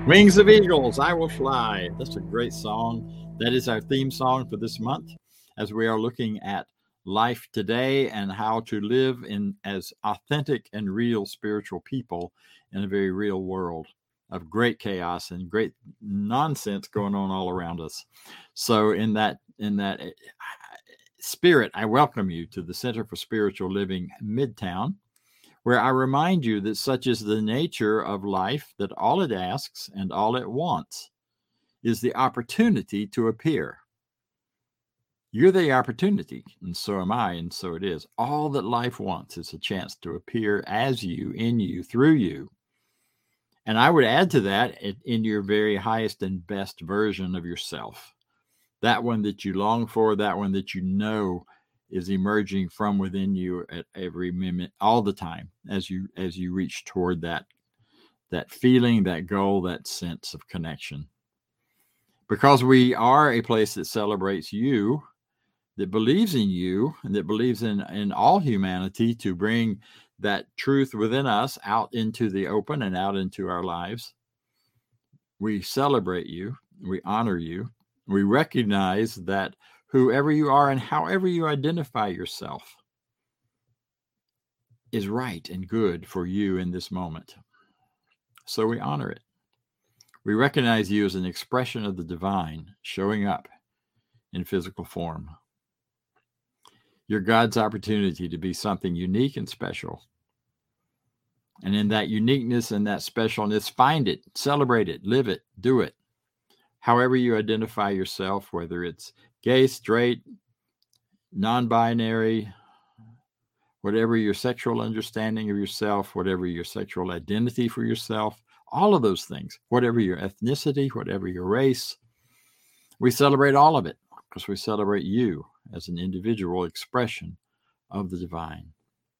Wings of Eagles, I Will Fly. That's a great song. That is our theme song for this month as we are looking at life today and how to live in as authentic and real spiritual people in a very real world of great chaos and great nonsense going on all around us. So in that spirit, I welcome you to the Center for Spiritual Living Midtown, where I remind you that such is the nature of life, that all it asks and all it wants is the opportunity to appear. You're the opportunity, and so am I, and so it is. All that life wants is a chance to appear as you, in you, through you. And I would add to that, in your very highest and best version of yourself. That one that you long for, that one that you know is emerging from within you at every minute, all the time, as you reach toward that feeling, that goal, that sense of connection. Because we are a place that celebrates you, that believes in you, and that believes in all humanity to bring that truth within us out into the open and out into our lives. We celebrate you, we honor you, we recognize that whoever you are and however you identify yourself is right and good for you in this moment. So we honor it. We recognize you as an expression of the divine showing up in physical form. You're God's opportunity to be something unique and special. And in that uniqueness and that specialness, find it, celebrate it, live it, do it. However you identify yourself, whether it's gay, straight, non-binary, whatever your sexual understanding of yourself, whatever your sexual identity for yourself, all of those things, whatever your ethnicity, whatever your race, we celebrate all of it because we celebrate you as an individual expression of the divine.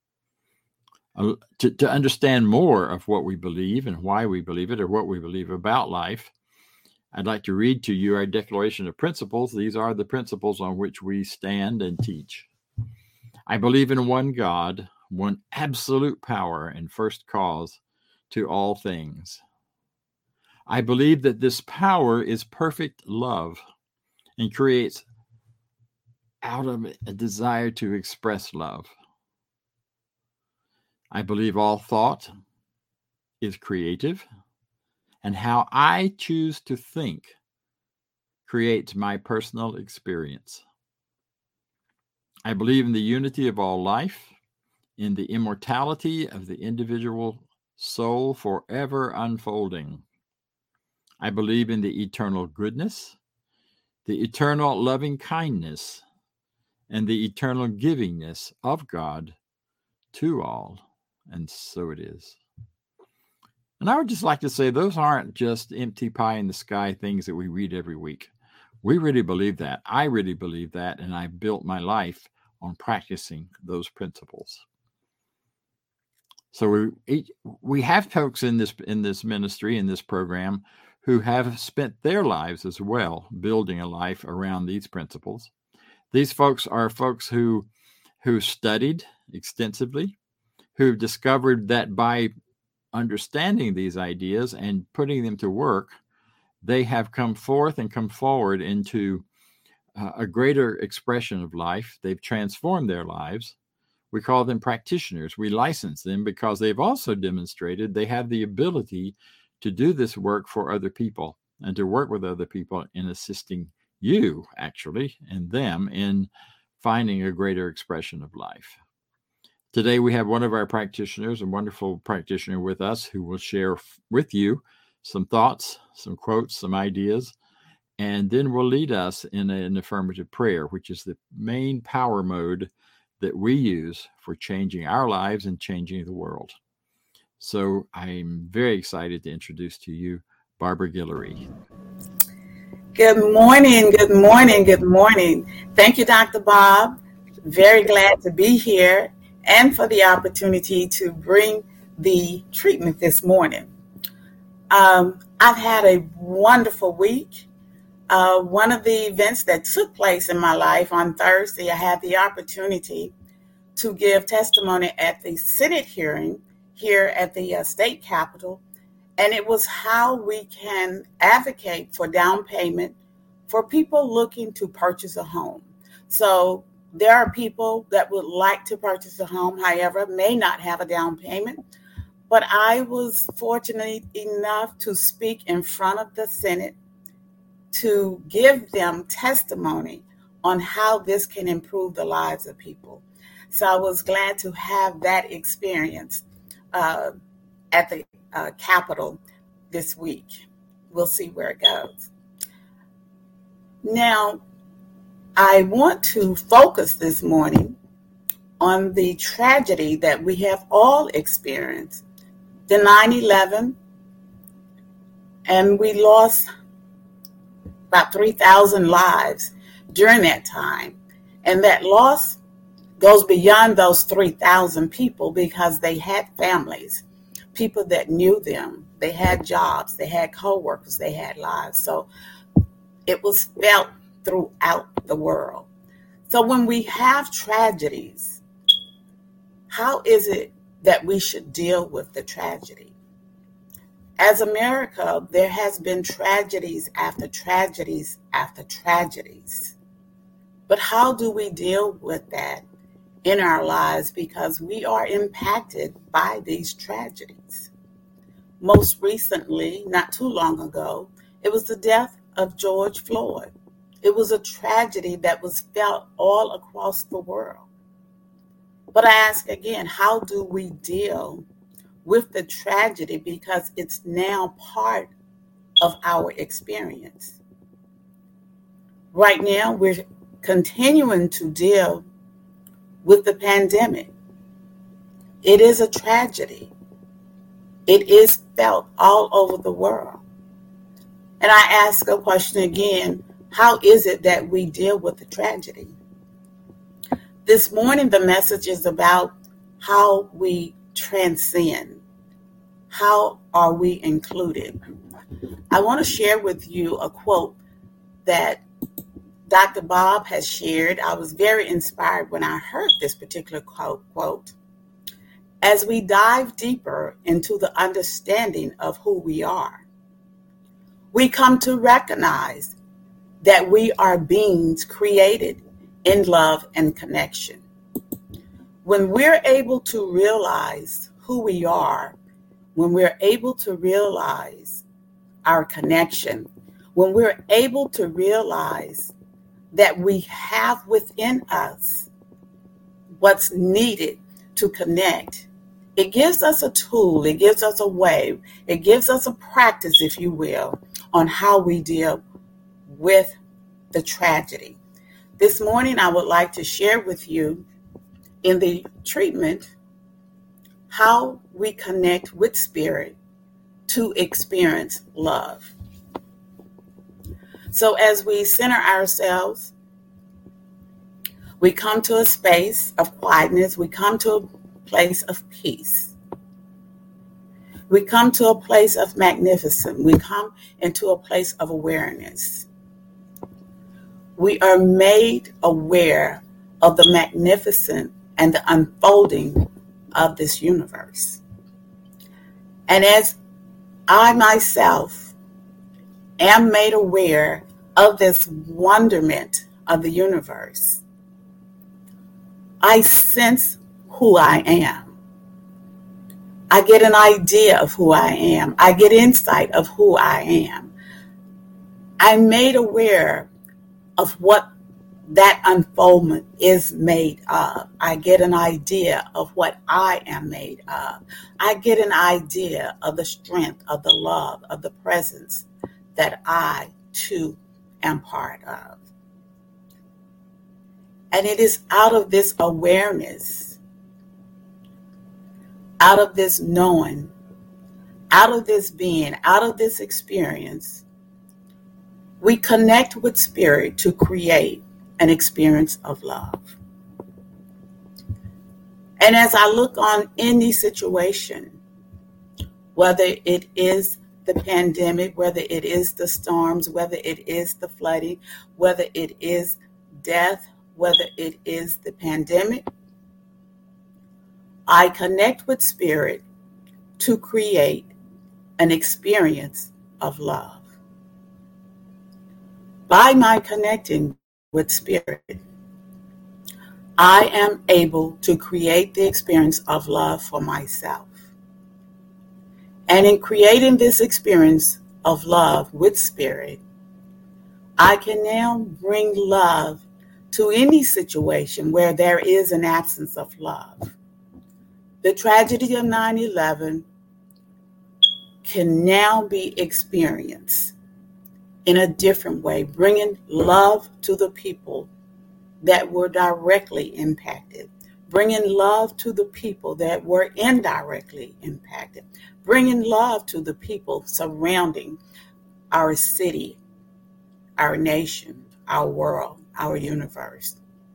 To understand more of what we believe and why we believe it or what we believe about life, I'd like to read to you our Declaration of Principles. These are the principles on which we stand and teach. I believe in one God, one absolute power and first cause to all things. I believe that this power is perfect love and creates out of it a desire to express love. I believe all thought is creative, and how I choose to think creates my personal experience. I believe in the unity of all life, in the immortality of the individual soul forever unfolding. I believe in the eternal goodness, the eternal loving kindness, and the eternal givingness of God to all. And so it is. And I would just like to say those aren't just empty pie in the sky things that we read every week. We really believe that. I really believe that. And I built my life on practicing those principles. So we have folks in this ministry, in this program, who have spent their lives as well building a life around these principles. These folks are folks who studied extensively, who discovered that by understanding these ideas and putting them to work, they have come forth and come forward into a greater expression of life. They've transformed their lives. We call them practitioners. We license them because they've also demonstrated they have the ability to do this work for other people and to work with other people in assisting you, actually, and them in finding a greater expression of life. Today, we have one of our practitioners, a wonderful practitioner with us, who will share with you some thoughts, some quotes, some ideas, and then will lead us in an affirmative prayer, which is the main power mode that we use for changing our lives and changing the world. So I'm very excited to introduce to you Barbara Guillory. Good morning, good morning, good morning. Thank you, Dr. Bob. Very glad to be here and for the opportunity to bring the treatment this morning. I've had a wonderful week. One of the events that took place in my life on Thursday, I had the opportunity to give testimony at the Senate hearing here at the state capitol. And it was how we can advocate for down payment for people looking to purchase a home. So there are people that would like to purchase a home, however, may not have a down payment. But I was fortunate enough to speak in front of the Senate to give them testimony on how this can improve the lives of people. So I was glad to have that experience at the Capitol this week. We'll see where it goes. Now, I want to focus this morning on the tragedy that we have all experienced, the 9/11, and we lost about 3,000 lives during that time. And that loss goes beyond those 3,000 people because they had families, people that knew them, they had jobs, they had co-workers, they had lives. So it was felt throughout the world. So when we have tragedies, how is it that we should deal with the tragedy? As America, there has been tragedies after tragedies after tragedies. But how do we deal with that in our lives? Because we are impacted by these tragedies. Most recently, not too long ago, it was the death of George Floyd. It was a tragedy that was felt all across the world. But I ask again, how do we deal with the tragedy, because it's now part of our experience? Right now, we're continuing to deal with the pandemic. It is a tragedy. It is felt all over the world. And I ask a question again, how is it that we deal with the tragedy? This morning, the message is about how we transcend. How are we included? I want to share with you a quote that Dr. Bob has shared. I was very inspired when I heard this particular quote. As we dive deeper into the understanding of who we are, we come to recognize that we are beings created in love and connection. When we're able to realize who we are, when we're able to realize our connection, when we're able to realize that we have within us what's needed to connect, it gives us a tool, it gives us a way, it gives us a practice, if you will, on how we deal with the tragedy. This morning, I would like to share with you in the treatment how we connect with spirit to experience love. So as we center ourselves, we come to a space of quietness, we come to a place of peace. We come to a place of magnificence. We come into a place of awareness. We are made aware of the magnificent and the unfolding of this universe. And as I myself am made aware of this wonderment of the universe, I sense who I am. I get an idea of who I am. I get insight of who I am. I'm made aware of what that unfoldment is made of. I get an idea of what I am made of. I get an idea of the strength, of the love, of the presence that I too am part of. And it is out of this awareness, out of this knowing, out of this being, out of this experience, we connect with spirit to create an experience of love. And as I look on any situation, whether it is the pandemic, whether it is the storms, whether it is the flooding, whether it is death, whether it is the pandemic, I connect with spirit to create an experience of love. By my connecting with Spirit, I am able to create the experience of love for myself. And in creating this experience of love with Spirit, I can now bring love to any situation where there is an absence of love. The tragedy of 9/11 can now be experienced in a different way, bringing love to the people that were directly impacted, bringing love to the people that were indirectly impacted, bringing love to the people surrounding our city, our nation, our world, our universe.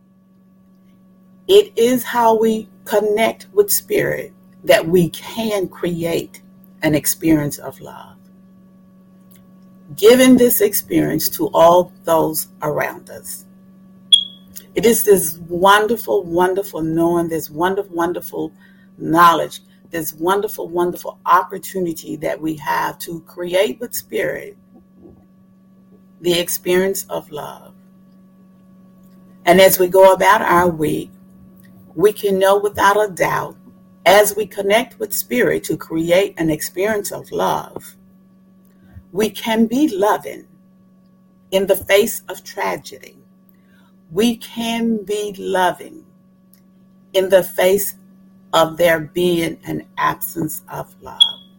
It is how we connect with Spirit that we can create an experience of love, giving this experience to all those around us. It is this wonderful, wonderful knowing, this wonderful, wonderful knowledge, this wonderful, wonderful opportunity that we have to create with Spirit the experience of love. And as we go about our week, we can know without a doubt, as we connect with Spirit to create an experience of love, we can be loving in the face of tragedy. We can be loving in the face of there being an absence of love.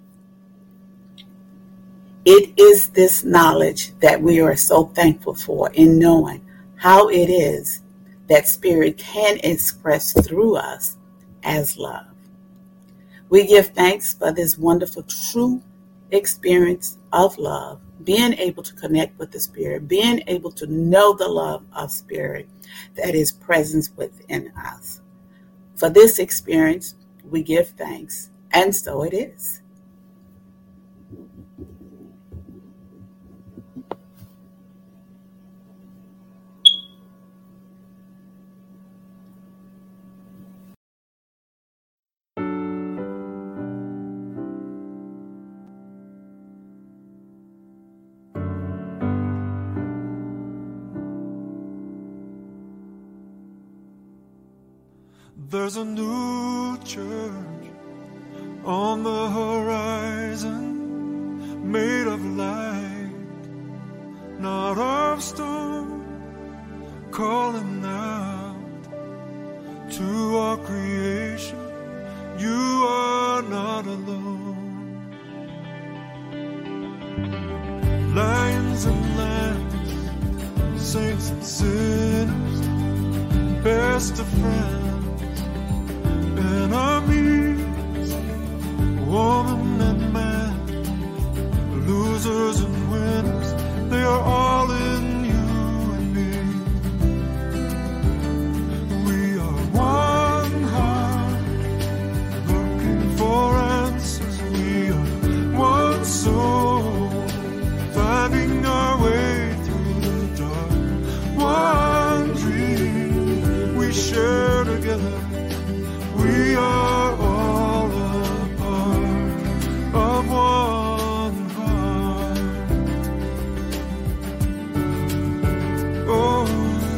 It is this knowledge that we are so thankful for, in knowing how it is that Spirit can express through us as love. We give thanks for this wonderful, true experience of love, being able to connect with the Spirit, being able to know the love of Spirit that is present within us. For this experience, we give thanks, and so it is. There's a new church on the horizon, made of light, not of stone, calling out to all creation, you are not alone. Lions and lambs, saints and sinners, best of friends, enemies, woman and man, losers and winners, they are all in you and me. We are one heart, looking for answers. We are one soul, finding our way through the dark. One dream we share together. We are all a part of one heart. Oh,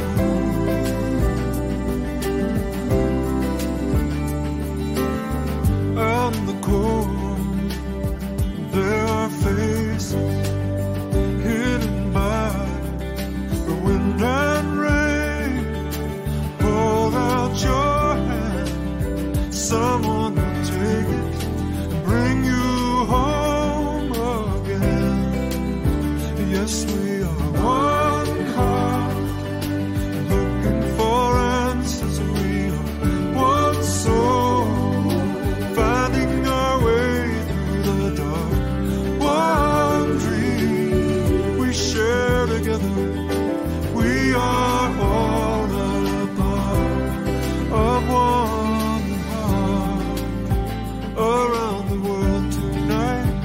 and the cold, there are faces hidden by the wind and rain. Hold out your hand, someone will take it and bring you home again. Yes, we are one heart, looking for answers. We are one soul, finding our way through the dark. One dream we share together. We are all a part of one heart. Around the world tonight,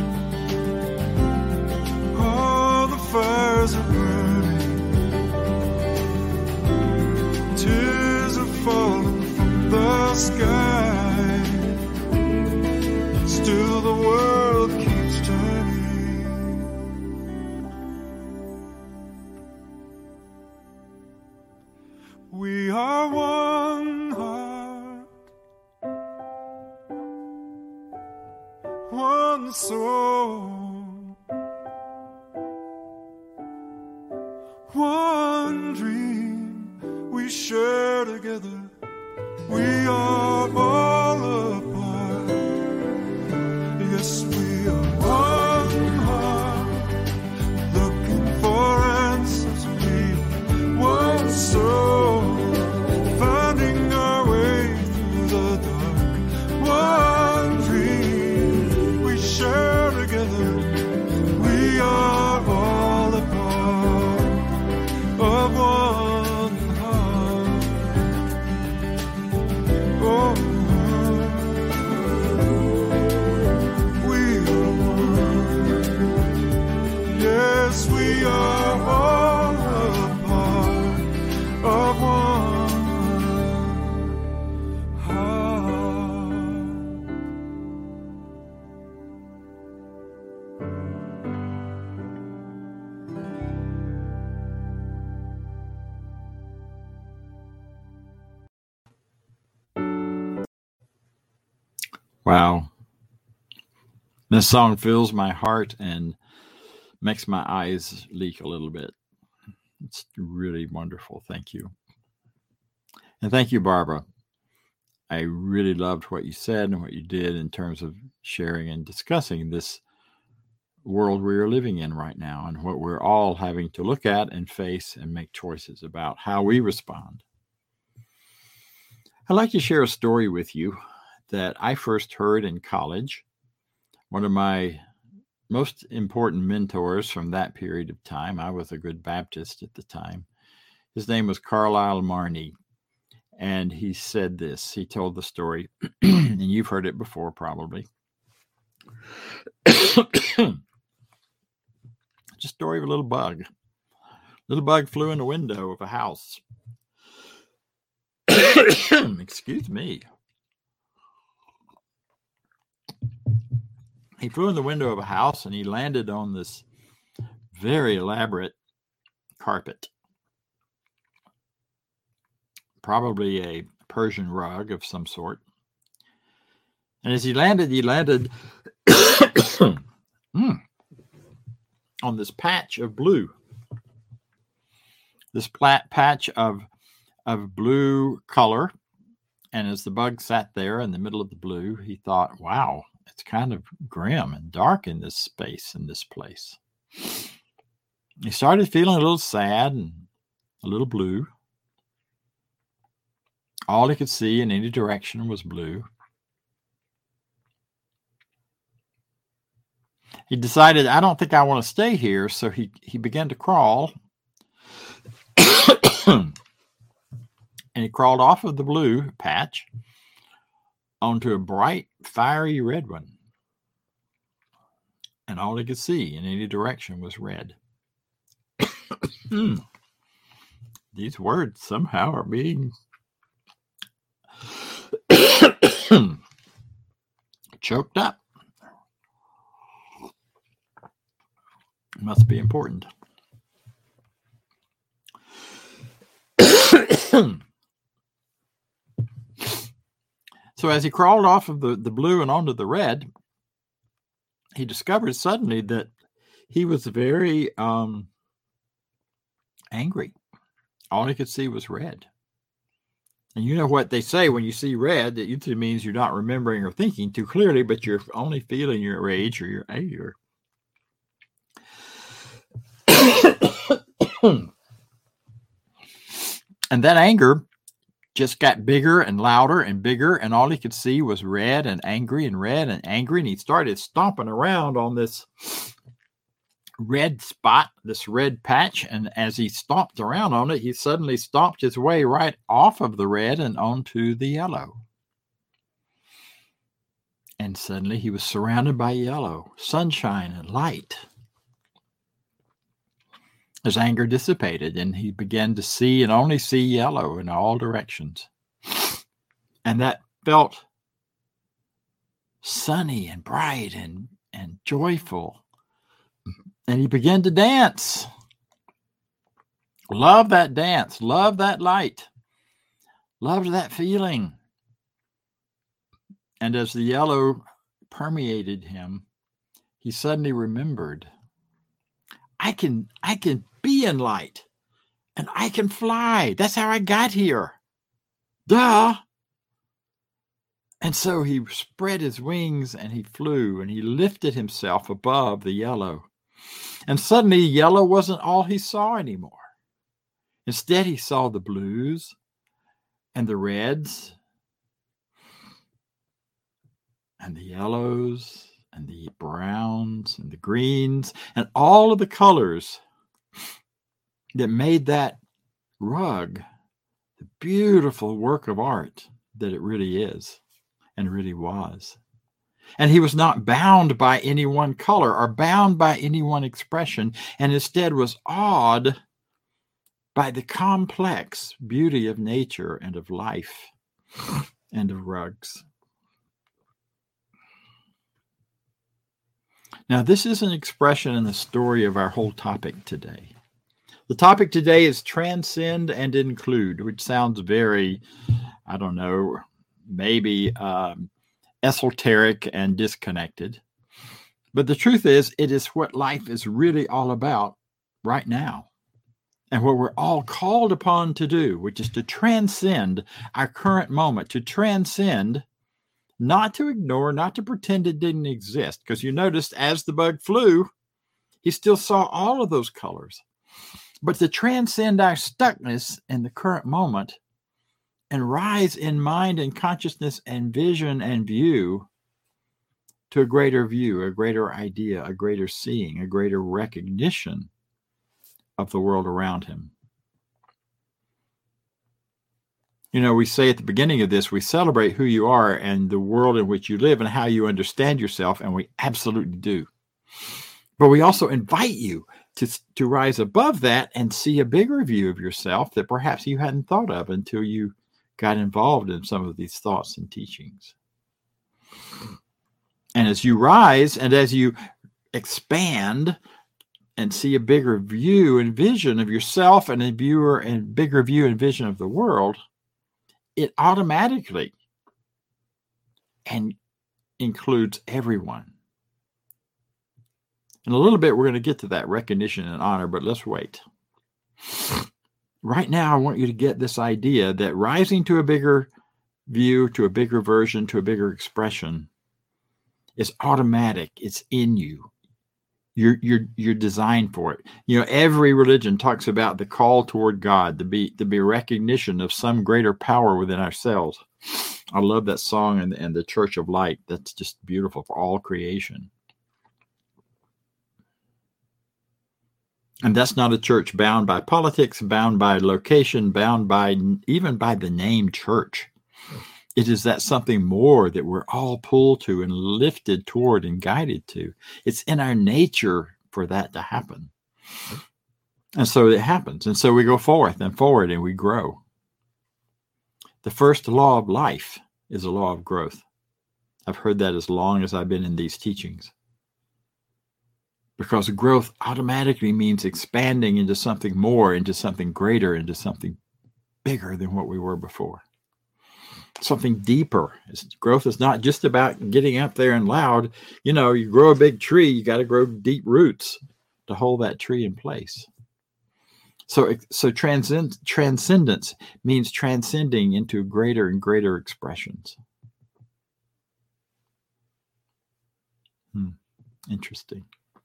all the fires are burning, tears are falling from the sky. Still the world keeps We are one heart, one soul, one dream we share together. We are all apart. Yes, we are one heart, looking for answers. We are one soul, finding our way through the dark. One dream we share together. We are all a part of one heart. Oh, we are one. Yes, we are all a part of one heart. Wow. This song fills my heart and makes my eyes leak a little bit. It's really wonderful. Thank you. And thank you, Barbara. I really loved what you said and what you did in terms of sharing and discussing this world we are living in right now and what we're all having to look at and face and make choices about how we respond. I'd like to share a story with you that I first heard in college. One of my most important mentors from that period of time, I was a good Baptist at the time. His name was Carlisle Marney. And he said this, he told the story, and you've heard it before probably. It's a story of a little bug. Little bug flew in the window of a house. Excuse me. He flew in the window of a house and he landed on this very elaborate carpet. Probably a Persian rug of some sort. And as he landed on this patch of blue. This patch of blue color. And as the bug sat there in the middle of the blue, he thought, wow, it's kind of grim and dark in this space, in this place. He started feeling a little sad and a little blue. All he could see in any direction was blue. He decided, I don't think I want to stay here, so he began to crawl. And he crawled off of the blue patch onto a bright, fiery red one. And all he could see in any direction was red. These words somehow are being choked up. Must be important. So as he crawled off of the blue and onto the red, he discovered suddenly that he was very angry. All he could see was red. And you know what they say when you see red, that usually means you're not remembering or thinking too clearly, but you're only feeling your rage or your anger. And that anger just got bigger and louder and bigger, and all he could see was red and angry and red and angry. And he started stomping around on this red spot, this red patch. And as he stomped around on it, he suddenly stomped his way right off of the red and onto the yellow. And suddenly he was surrounded by yellow, sunshine and light. His anger dissipated and he began to see and only see yellow in all directions. And that felt sunny and bright and joyful. And he began to dance. Love that dance. Love that light. Loved that feeling. And as the yellow permeated him, he suddenly remembered, I can be in light and I can fly. That's how I got here. Duh. And so he spread his wings and he flew and he lifted himself above the yellow. And suddenly yellow wasn't all he saw anymore. Instead, he saw the blues and the reds and the yellows and the browns and the greens and all of the colors that made that rug the beautiful work of art that it really is and really was. And he was not bound by any one color or bound by any one expression, and instead was awed by the complex beauty of nature and of life and of rugs. Now, this is an expression in the story of our whole topic today. The topic today is transcend and include, which sounds very, I don't know, maybe esoteric and disconnected. But the truth is, it is what life is really all about right now. And what we're all called upon to do, which is to transcend our current moment, to transcend, not to ignore, not to pretend it didn't exist. Because you noticed as the bug flew, he still saw all of those colors. But to transcend our stuckness in the current moment and rise in mind and consciousness and vision and view to a greater view, a greater idea, a greater seeing, a greater recognition of the world around him. You know, we say at the beginning of this, we celebrate who you are and the world in which you live and how you understand yourself, and we absolutely do. But we also invite you to rise above that and see a bigger view of yourself that perhaps you hadn't thought of until you got involved in some of these thoughts and teachings. And as you rise and as you expand and see a bigger view and vision of yourself and a bigger view and vision of the world, it automatically and includes everyone. In a little bit, we're going to get to that recognition and honor, but let's wait. Right now, I want you to get this idea that rising to a bigger view, to a bigger version, to a bigger expression is automatic. It's in you. You're designed for it. You know, every religion talks about the call toward God, to be recognition of some greater power within ourselves. I love that song and the Church of Light. That's just beautiful for all creation. And that's not a church bound by politics, bound by location, bound by even by the name church. It is that something more that we're all pulled to and lifted toward and guided to. It's in our nature for that to happen. And so it happens. And so we go forth and forward and we grow. The first law of life is a law of growth. I've heard that as long as I've been in these teachings. Because growth automatically means expanding into something more, into something greater, into something bigger than what we were before. Something deeper. Growth is not just about getting up there and loud. You know, you grow a big tree, you got to grow deep roots to hold that tree in place. So transcendence means transcending into greater and greater expressions. Interesting.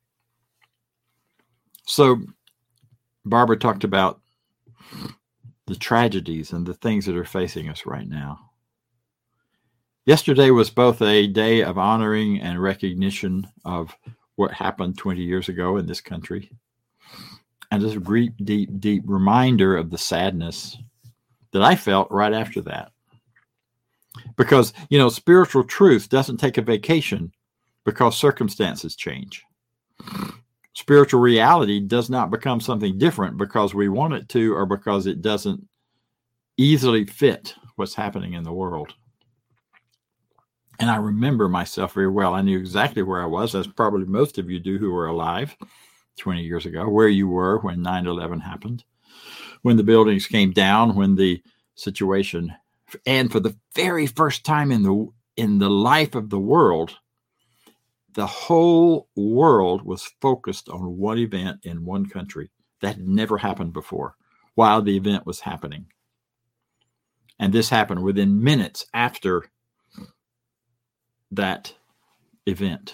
So Barbara talked about the tragedies and the things that are facing us right now. Yesterday was both a day of honoring and recognition of what happened 20 years ago in this country, and a deep, deep, deep reminder of the sadness that I felt right after that. Because, you know, spiritual truth doesn't take a vacation because circumstances change. Spiritual reality does not become something different because we want it to or because it doesn't easily fit what's happening in the world. And I remember myself very well. I knew exactly where I was, as probably most of you do who were alive 20 years ago, where you were when 9/11 happened, when the buildings came down, when the situation And for the very first time in the life of the world, the whole world was focused on one event in one country. That had never happened before while the event was happening. And this happened within minutes after that event.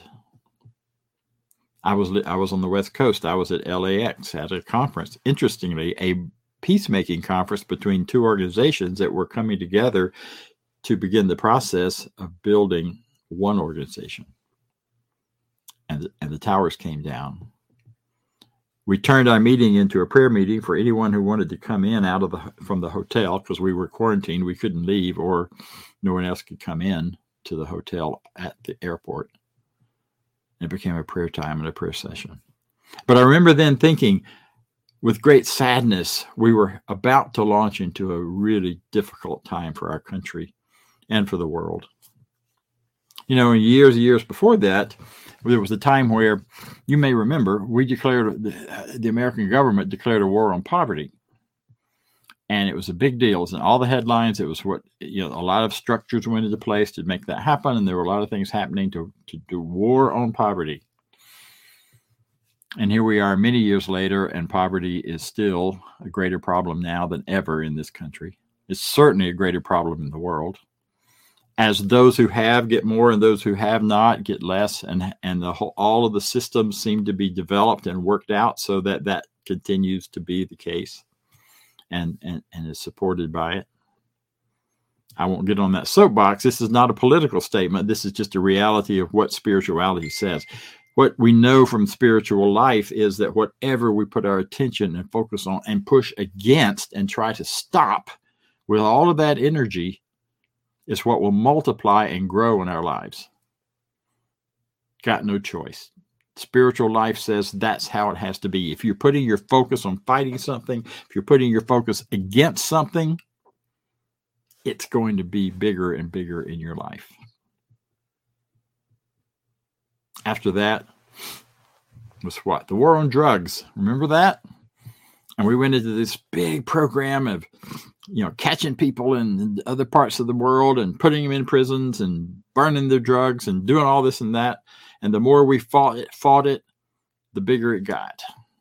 I was on the West Coast. I was at LAX at a conference. Interestingly, a peacemaking conference between two organizations that were coming together to begin the process of building one organization. And the towers came down. We turned our meeting into a prayer meeting for anyone who wanted to come in from the hotel, because we were quarantined. We couldn't leave, or no one else could come in to the hotel at the airport. It became a prayer time and a prayer session. But I remember then thinking, with great sadness, we were about to launch into a really difficult time for our country and for the world. In years before that, there was a time where, you may remember, we declared, the American government declared a war on poverty. And it was a big deal. It was in all the headlines. It was what, a lot of structures went into place to make that happen. And there were a lot of things happening to do war on poverty. And here we are many years later, and poverty is still a greater problem now than ever in this country. It's certainly a greater problem in the world. As those who have get more and those who have not get less, and all of the systems seem to be developed and worked out so that continues to be the case. And is supported by it. I won't get on that soapbox. This is not a political statement. This is just a reality of what spirituality says. What we know from spiritual life is that whatever we put our attention and focus on and push against and try to stop with all of that energy is what will multiply and grow in our lives. Got no choice. Spiritual life says that's how it has to be. If you're putting your focus on fighting something, if you're putting your focus against something, it's going to be bigger and bigger in your life. After that was what? The war on drugs. Remember that? And we went into this big program of, catching people in other parts of the world and putting them in prisons and burning their drugs and doing all this and that. And the more we fought it, the bigger it got.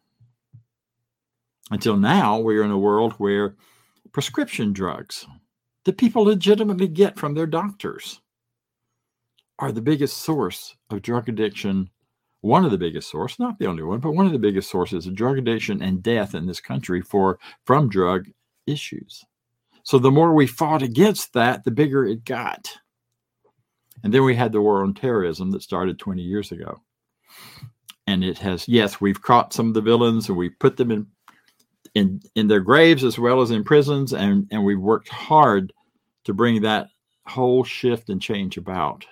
Until now, we're in a world where prescription drugs that people legitimately get from their doctors are the biggest source of drug addiction. One of the biggest sources, not the only one, but one of the biggest sources of drug addiction and death in this country from drug issues. So the more we fought against that, the bigger it got. And then we had the war on terrorism that started 20 years ago. And it has, yes, we've caught some of the villains and we put them in their graves as well as in prisons. And we've worked hard to bring that whole shift and change about.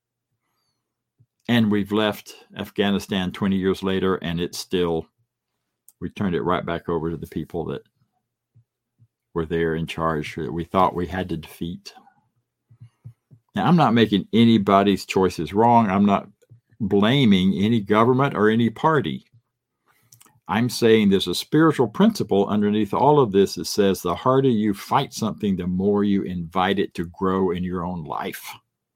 And we've left Afghanistan 20 years later, and we turned it right back over to the people that were there in charge that we thought we had to defeat. Now, I'm not making anybody's choices wrong. I'm not blaming any government or any party. I'm saying there's a spiritual principle underneath all of this that says the harder you fight something, the more you invite it to grow in your own life.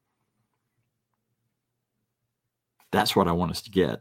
That's what I want us to get.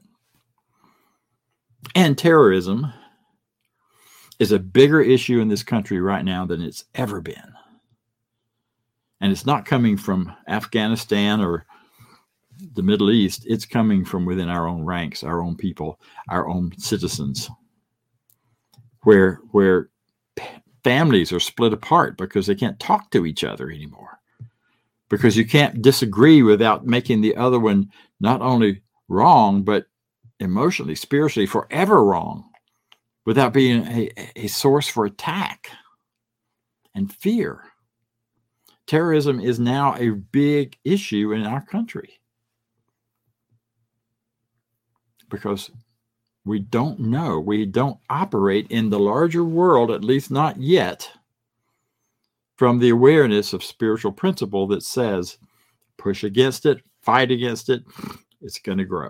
And terrorism is a bigger issue in this country right now than it's ever been. And it's not coming from Afghanistan or the Middle East. It's coming from within our own ranks, our own people, our own citizens, where families are split apart because they can't talk to each other anymore. Because you can't disagree without making the other one not only wrong, but emotionally, spiritually, forever wrong, without being a source for attack and fear. Terrorism is now a big issue in our country because we don't know. We don't operate in the larger world, at least not yet, from the awareness of spiritual principle that says, push against it, fight against it, it's going to grow.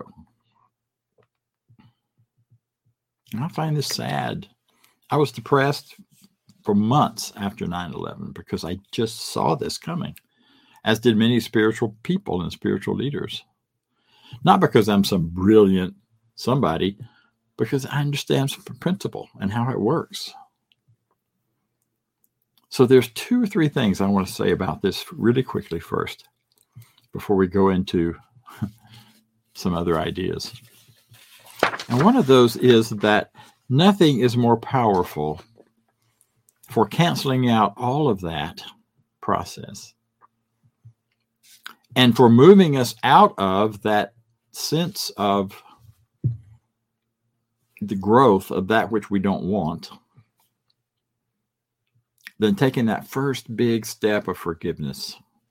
And I find this sad. I was depressed for months after 9/11 because I just saw this coming, as did many spiritual people and spiritual leaders. Not because I'm some brilliant somebody, because I understand the principle and how it works. So there's 2 or 3 things I want to say about this really quickly first, before we go into some other ideas. And one of those is that nothing is more powerful for canceling out all of that process and for moving us out of that sense of the growth of that which we don't want than taking that first big step of forgiveness.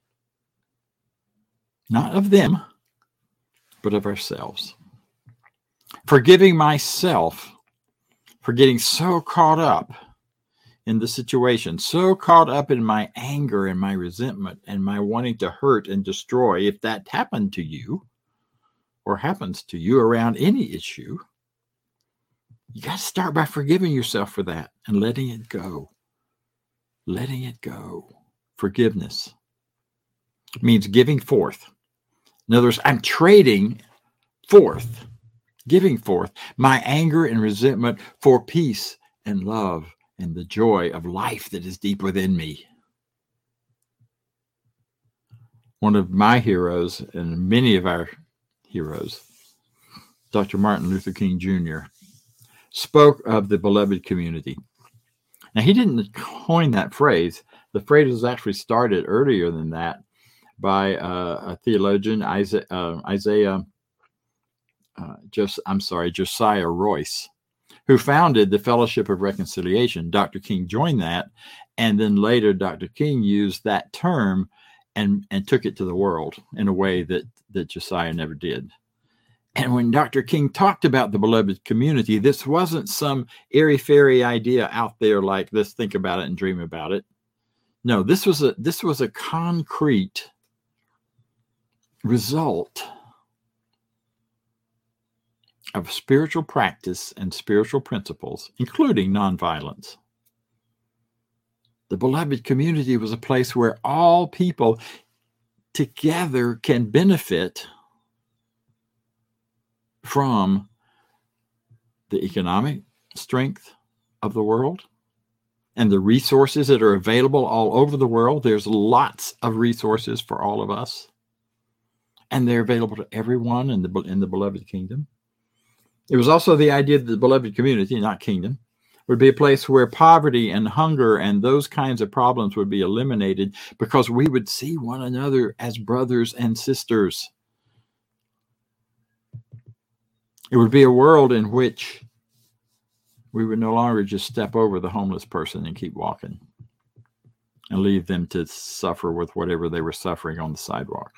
Not of them, but of ourselves. Forgiving myself for getting so caught up in the situation, so caught up in my anger and my resentment and my wanting to hurt and destroy. If that happened to you or happens to you around any issue, you got to start by forgiving yourself for that and letting it go. Letting it go. Forgiveness means giving forth. In other words, I'm trading forth, giving forth my anger and resentment for peace and love and the joy of life that is deep within me. One of my heroes, and many of our heroes, Dr. Martin Luther King Jr., spoke of the beloved community. Now, he didn't coin that phrase. The phrase was actually started earlier than that by a theologian, Josiah Royce, who founded the Fellowship of Reconciliation. Dr. King joined that, and then later Dr. King used that term and took it to the world in a way that Josiah never did. And when Dr. King talked about the beloved community, this wasn't some airy-fairy idea out there like, let's think about it and dream about it. No, this was a concrete result of spiritual practice and spiritual principles, including nonviolence. The beloved community was a place where all people together can benefit from the economic strength of the world and the resources that are available all over the world. There's lots of resources for all of us, and they're available to everyone in the beloved kingdom. It was also the idea that the beloved community, not kingdom, would be a place where poverty and hunger and those kinds of problems would be eliminated because we would see one another as brothers and sisters. It would be a world in which we would no longer just step over the homeless person and keep walking and leave them to suffer with whatever they were suffering on the sidewalk.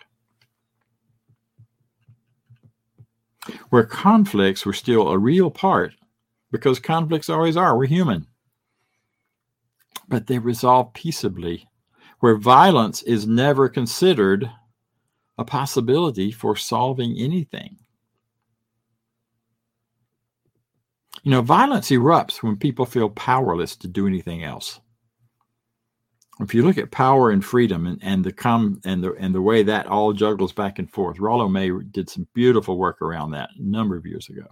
Where conflicts were still a real part, because conflicts always are. We're human. But they resolve peaceably, where violence is never considered a possibility for solving anything. You know, violence erupts when people feel powerless to do anything else. If you look at power and freedom and the way that all juggles back and forth, Rollo May did some beautiful work around that a number of years ago.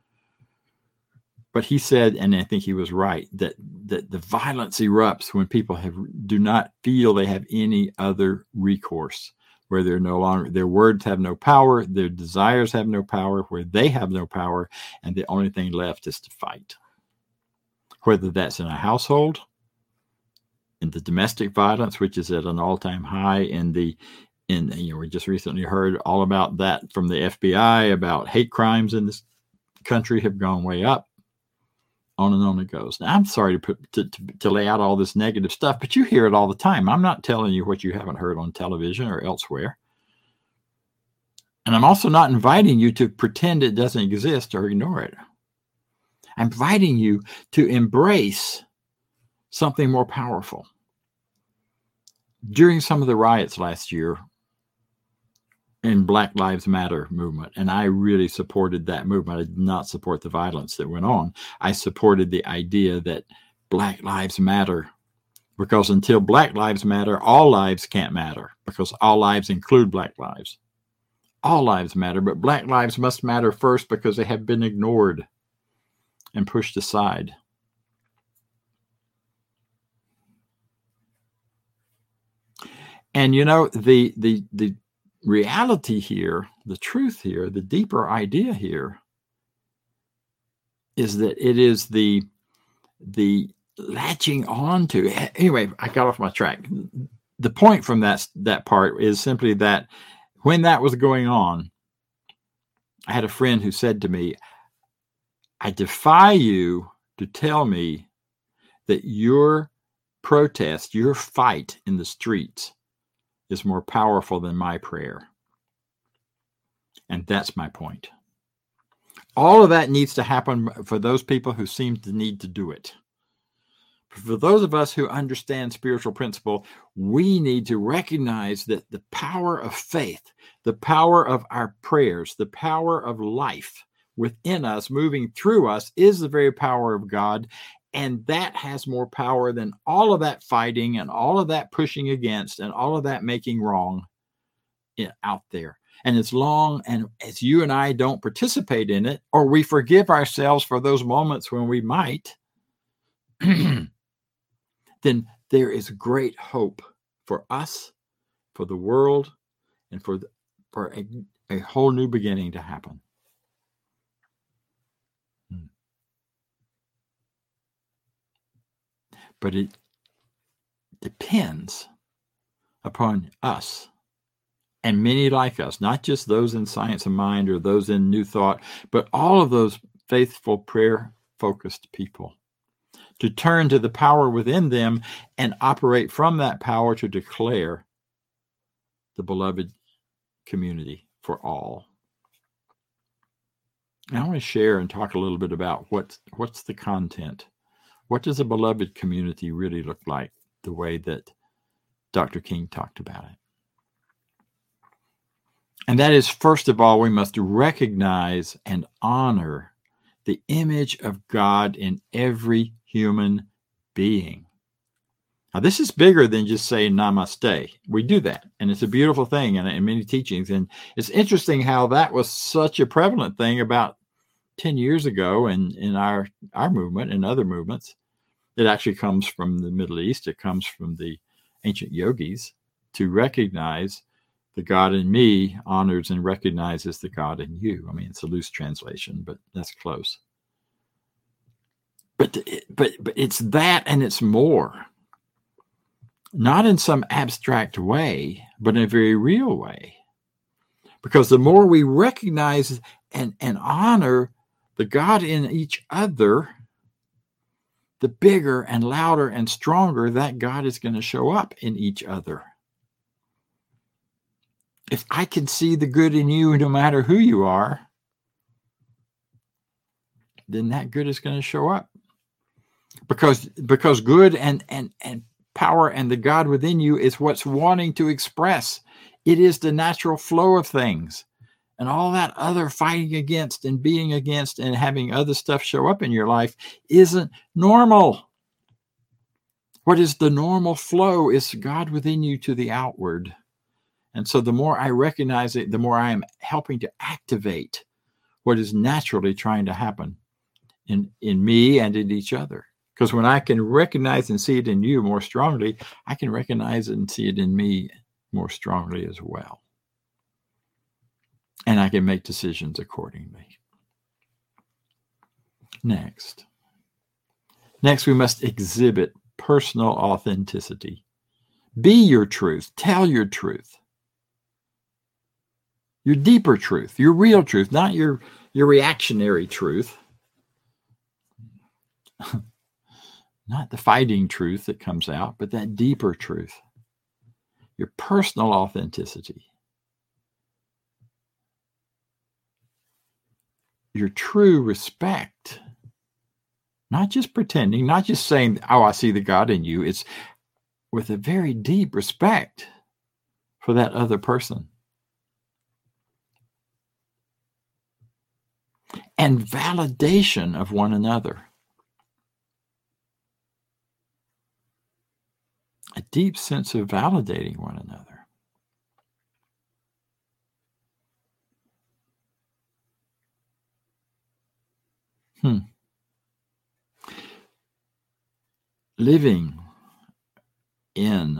But he said, and I think he was right, that the violence erupts when people do not feel they have any other recourse, where they're no longer, their words have no power, their desires have no power, where they have no power, and the only thing left is to fight. Whether that's in a household, in the domestic violence, which is at an all-time high, we just recently heard all about that from the FBI, about hate crimes in this country have gone way up. On and on it goes. Now, I'm sorry to lay out all this negative stuff, but you hear it all the time. I'm not telling you what you haven't heard on television or elsewhere. And I'm also not inviting you to pretend it doesn't exist or ignore it. I'm inviting you to embrace something more powerful. During some of the riots last year in Black Lives Matter movement, and I really supported that movement. I did not support the violence that went on. I supported the idea that Black Lives Matter. Because until Black Lives matter, all lives can't matter, because all lives include Black lives. All lives matter, but Black lives must matter first because they have been ignored and pushed aside. And you know, the reality here, the truth here, the deeper idea here is that it is the latching on to. Anyway, I got off my track. The point from that part is simply that when that was going on, I had a friend who said to me, I defy you to tell me that your protest, your fight in the streets is more powerful than my prayer. And that's my point. All of that needs to happen for those people who seem to need to do it. For those of us who understand spiritual principle, we need to recognize that the power of faith, the power of our prayers, the power of life within us, moving through us, is the very power of God. And that has more power than all of that fighting and all of that pushing against and all of that making wrong out there. And as long and as you and I don't participate in it, or we forgive ourselves for those moments when we might, then there is great hope for us, for the world, and for a whole new beginning to happen. But it depends upon us and many like us, not just those in Science of Mind or those in New Thought, but all of those faithful, prayer-focused people, to turn to the power within them and operate from that power to declare the beloved community for all. And I want to share and talk a little bit about what's the content. What does a beloved community really look like, the way that Dr. King talked about it? And that is, first of all, we must recognize and honor the image of God in every human being. Now, this is bigger than just saying namaste. We do that, and it's a beautiful thing in many teachings. And it's interesting how that was such a prevalent thing about 10 years ago in our movement and other movements. It actually comes from the Middle East. It comes from the ancient yogis, to recognize the God in me honors and recognizes the God in you. I mean, it's a loose translation, but that's close. But it's that, and it's more. Not in some abstract way, but in a very real way. Because the more we recognize and honor the God in each other, the bigger and louder and stronger that God is going to show up in each other. If I can see the good in you, no matter who you are, then that good is going to show up. Because good and power and the God within you is what's wanting to express. It is the natural flow of things. And all that other fighting against and being against and having other stuff show up in your life isn't normal. What is the normal flow is God within you to the outward. And so the more I recognize it, the more I am helping to activate what is naturally trying to happen in me and in each other. Because when I can recognize and see it in you more strongly, I can recognize it and see it in me more strongly as well. And I can make decisions accordingly. Next, we must exhibit personal authenticity. Be your truth. Tell your truth. Your deeper truth, your real truth, not your reactionary truth. Not the fighting truth that comes out, but that deeper truth. Your personal authenticity. Your true respect. Not just pretending, not just saying, oh, I see the God in you. It's with a very deep respect for that other person. And validation of one another. a deep sense of validating one another. Living in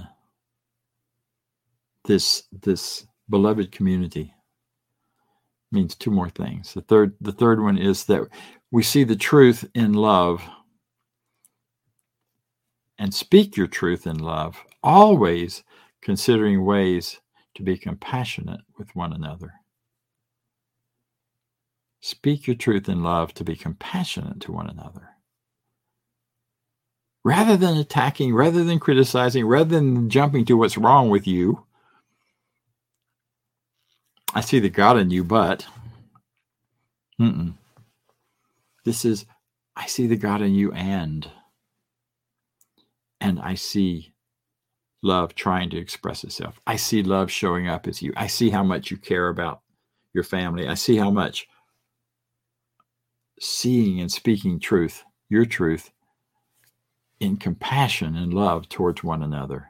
this beloved community means two more things. The third one is that we see the truth in love and speak your truth in love, always considering ways to be compassionate with one another. Speak your truth in love to be compassionate to one another. Rather than attacking, rather than criticizing, rather than jumping to what's wrong with you, I see the God in you, but this is, I see the God in you, and I see love trying to express itself. I see love showing up as you. I see how much you care about your family. I see how much seeing and speaking truth, your truth, in compassion and love towards one another.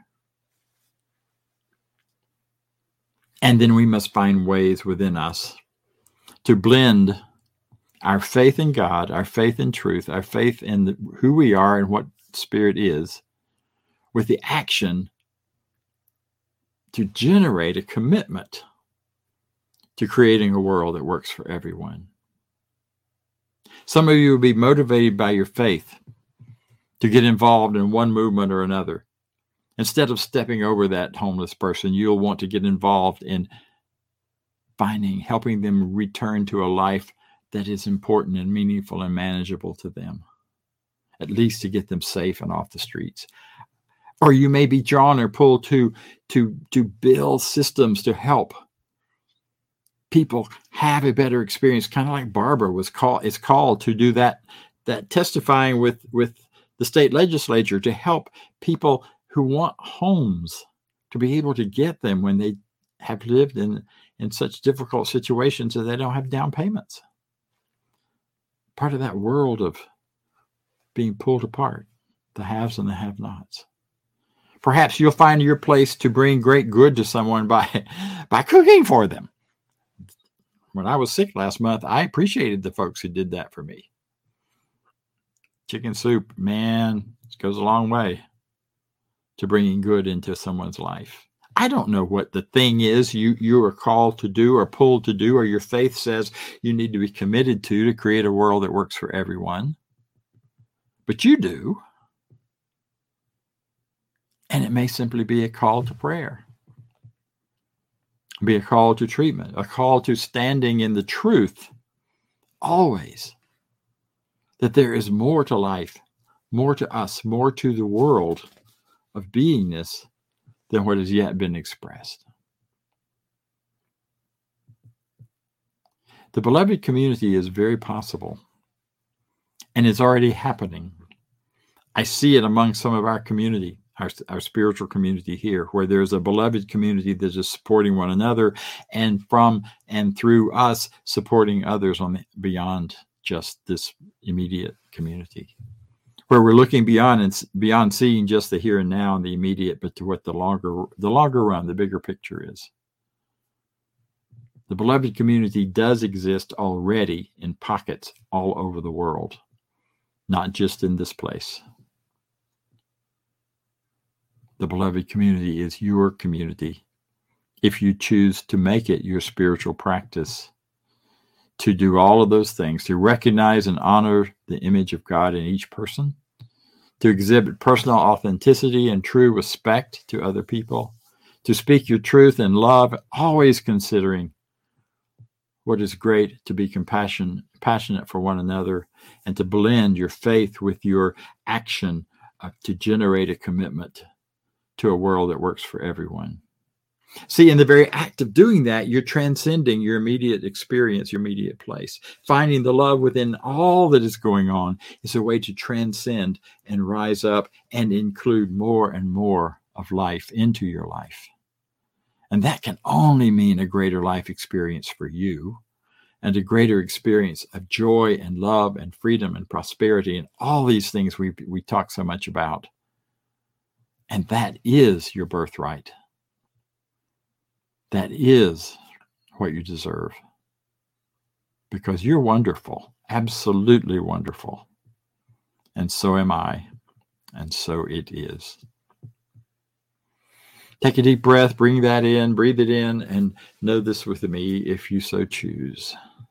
And then we must find ways within us to blend our faith in God, our faith in truth, our faith in who we are and what Spirit is, with the action to generate a commitment to creating a world that works for everyone. Some of you will be motivated by your faith to get involved in one movement or another. Instead of stepping over that homeless person, you'll want to get involved in helping them return to a life that is important and meaningful and manageable to them, at least to get them safe and off the streets. Or you may be drawn or pulled to build systems to help people have a better experience, kind of like Barbara is called to do that testifying with the state legislature to help people who want homes to be able to get them when they have lived in such difficult situations that they don't have down payments. Part of that world of being pulled apart, the haves and the have-nots. Perhaps you'll find your place to bring great good to someone by cooking for them. When I was sick last month, I appreciated the folks who did that for me. Chicken soup, man, it goes a long way to bringing good into someone's life. I don't know what the thing is you are called to do or pulled to do, or your faith says you need to be committed to create a world that works for everyone. But you do. And it may simply be a call to prayer, be a call to treatment, a call to standing in the truth, always, that there is more to life, more to us, more to the world of beingness than what has yet been expressed. The beloved community is very possible and is already happening. I see it among some of our community, our spiritual community here, where there's a beloved community that is supporting one another and from and through us supporting others beyond just this immediate community, where we're looking beyond seeing just the here and now and the immediate, but to what the longer run, the bigger picture is. The beloved community does exist already in pockets all over the world, not just in this place. The beloved community is your community if you choose to make it your spiritual practice, to do all of those things, to recognize and honor the image of God in each person, to exhibit personal authenticity and true respect to other people, to speak your truth in love, always considering what is great, to be passionate for one another, and to blend your faith with your action to generate a commitment to a world that works for everyone. See, in the very act of doing that, you're transcending your immediate experience, your immediate place. Finding the love within all that is going on is a way to transcend and rise up and include more and more of life into your life. And that can only mean a greater life experience for you and a greater experience of joy and love and freedom and prosperity and all these things we talk so much about And that is your birthright. That is what you deserve. Because you're wonderful, absolutely wonderful. And so am I. And so it is. Take a deep breath, bring that in, breathe it in, and know this with me if you so choose.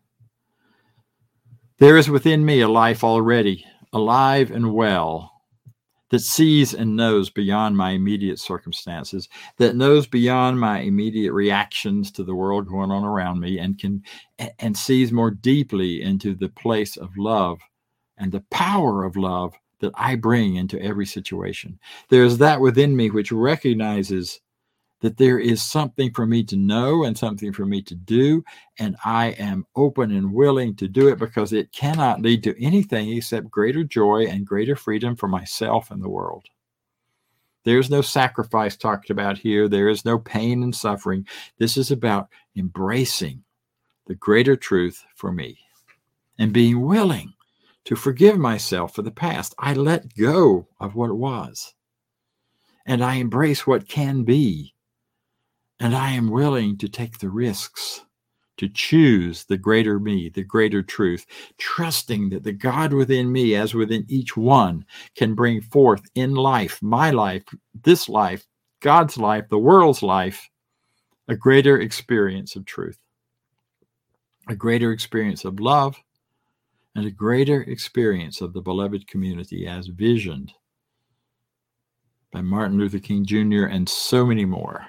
There is within me a life already, alive and well, that sees and knows beyond my immediate circumstances, that knows beyond my immediate reactions to the world going on around me, and sees more deeply into the place of love and the power of love that I bring into every situation. There is that within me which recognizes that there is something for me to know and something for me to do, and I am open and willing to do it because it cannot lead to anything except greater joy and greater freedom for myself and the world. There's no sacrifice talked about here. There is no pain and suffering. This is about embracing the greater truth for me and being willing to forgive myself for the past. I let go of what was, and I embrace what can be. And I am willing to take the risks, to choose the greater me, the greater truth, trusting that the God within me, as within each one, can bring forth in life, my life, this life, God's life, the world's life, a greater experience of truth, a greater experience of love, and a greater experience of the beloved community as visioned by Martin Luther King Jr. and so many more.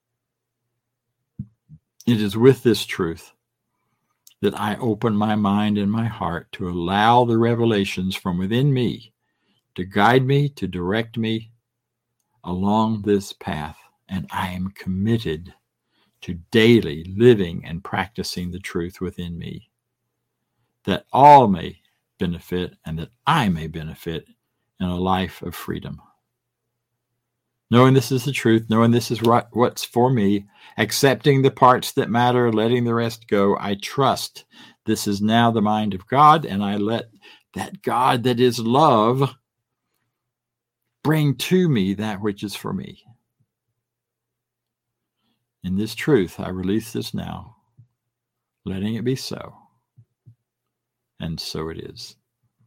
It is with this truth that I open my mind and my heart to allow the revelations from within me to guide me, to direct me along this path. And I am committed to daily living and practicing the truth within me, that all may benefit and that I may benefit in a life of freedom. Knowing this is the truth, knowing this is what's for me, accepting the parts that matter, letting the rest go, I trust this is now the mind of God, and I let that God that is love bring to me that which is for me. In this truth, I release this now, letting it be so. And so it is.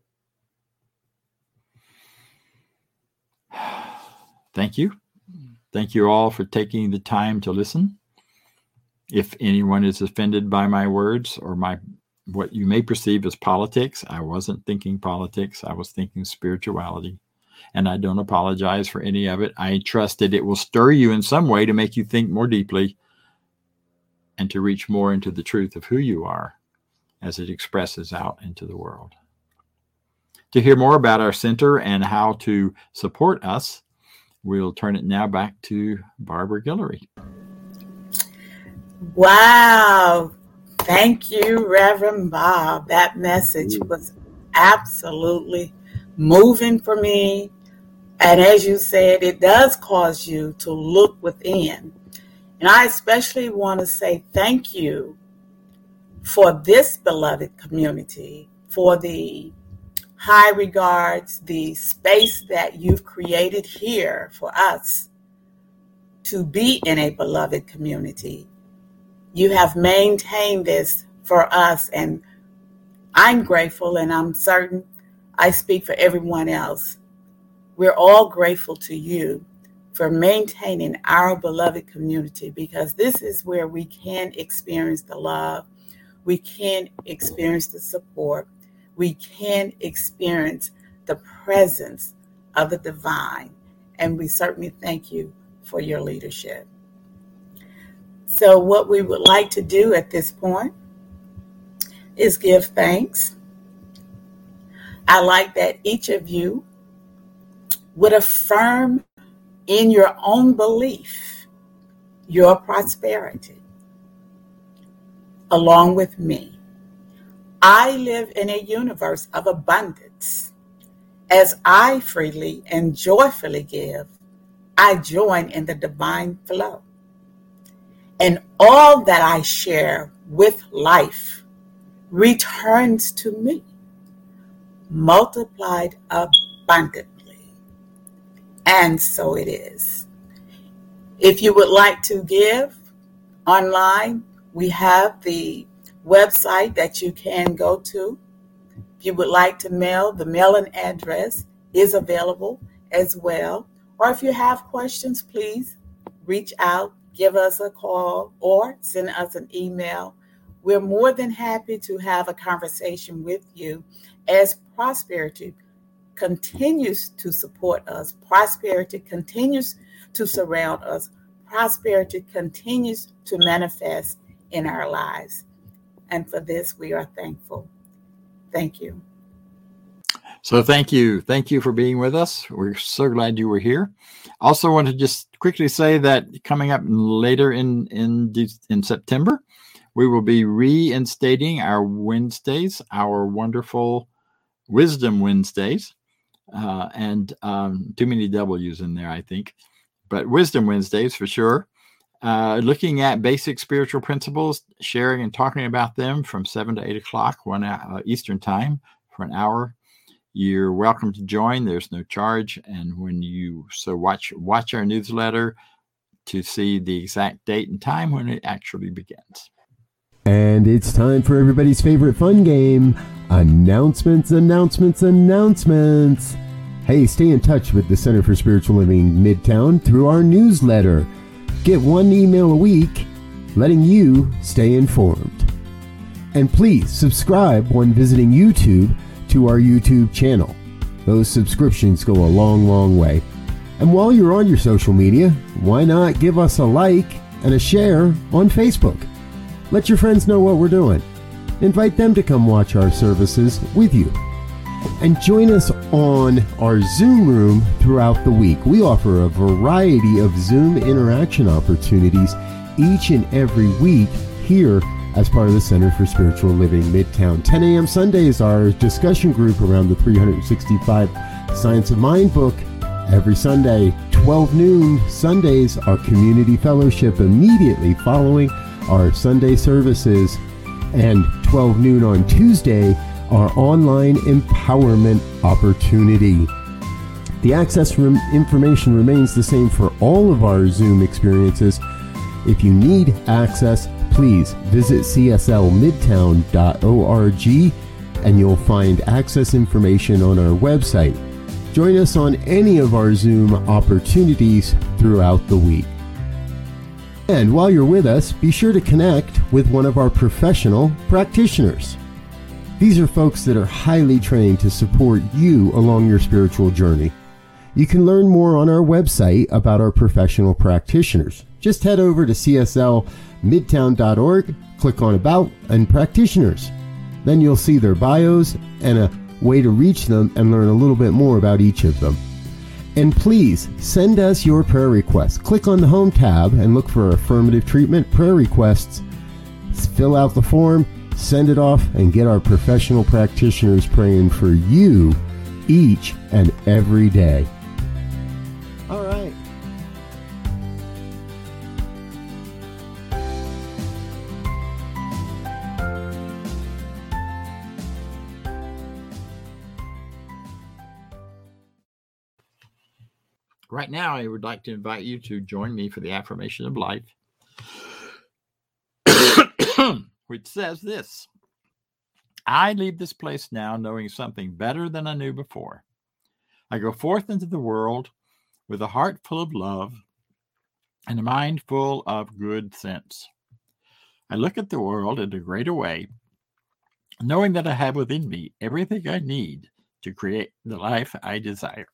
Thank you. Thank you all for taking the time to listen. If anyone is offended by my words or what you may perceive as politics, I wasn't thinking politics. I was thinking spirituality. And I don't apologize for any of it. I trust that it will stir you in some way to make you think more deeply and to reach more into the truth of who you are as it expresses out into the world. To hear more about our center and how to support us, we'll turn it now back to Barbara Guillory. Wow. Thank you, Reverend Bob. That message was absolutely moving for me. And as you said, it does cause you to look within. And I especially want to say thank you for this beloved community, for the high regards, the space that you've created here for us to be in a beloved community. You have maintained this for us, and I'm grateful, and I'm certain I speak for everyone else. We're all grateful to you for maintaining our beloved community, because this is where we can experience the love, we can experience the support, we can experience the presence of the divine. And we certainly thank you for your leadership. So what we would like to do at this point is give thanks. I like that each of you would affirm in your own belief your prosperity along with me. I live in a universe of abundance. As I freely and joyfully give, I join in the divine flow. And all that I share with life returns to me, multiplied abundantly. And so it is. If you would like to give online, we have the website that you can go to. If you would like to mail, the mailing address is available as well. Or if you have questions, please reach out, give us a call, or send us an email. We're more than happy to have a conversation with you as Prosperity continues to support us. Prosperity continues to surround us. Prosperity continues to manifest in our lives. And for this, we are thankful. Thank you. So thank you. Thank you for being with us. We're so glad you were here. Also want to just quickly say that coming up later in September, we will be reinstating our Wednesdays, our wonderful Wisdom Wednesdays, and too many W's in there, I think, but Wisdom Wednesdays for sure. Looking at basic spiritual principles, sharing and talking about them from 7 to 8 o'clock, 1 hour Eastern time for an hour. You're welcome to join. There's no charge. And when you watch our newsletter to see the exact date and time when it actually begins. And it's time for everybody's favorite fun game, announcements. Hey, stay in touch with the Center for Spiritual Living Midtown through our newsletter. Get one email a week letting you stay informed. And please subscribe when visiting YouTube to our YouTube channel. Those subscriptions go a long way. And while you're on your social media, why not give us a like and a share on Facebook? Let your friends know what we're doing. Invite them to come watch our services with you. And join us on our Zoom room throughout the week. We offer a variety of Zoom interaction opportunities each and every week here as part of the Center for Spiritual Living Midtown. 10 a.m. Sundays, our discussion group around the 365 Science of Mind book. Every Sunday, 12 noon Sundays, our community fellowship immediately following our Sunday services. And 12 noon on Tuesday, our online empowerment opportunity. The access information remains the same for all of our Zoom experiences. If you need access, please visit cslmidtown.org and you'll find access information on our website. Join us on any of our Zoom opportunities throughout the week. And while you're with us, be sure to connect with one of our professional practitioners. These are folks that are highly trained to support you along your spiritual journey. You can learn more on our website about our professional practitioners. Just head over to cslmidtown.org, click on About and Practitioners. Then you'll see their bios and a way to reach them and learn a little bit more about each of them. And please send us your prayer requests. Click on the Home tab and look for Affirmative Treatment Prayer Requests. Fill out the form, send it off, and get our professional practitioners praying for you each and every day. All right. Right now, I would like to invite you to join me for the affirmation of life, which says this: I leave this place now knowing something better than I knew before. I go forth into the world with a heart full of love and a mind full of good sense. I look at the world in a greater way, knowing that I have within me everything I need to create the life I desire.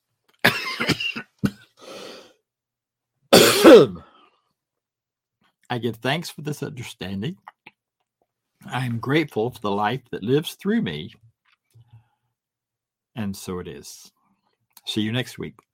I give thanks for this understanding. I am grateful for the life that lives through me. And so it is. See you next week.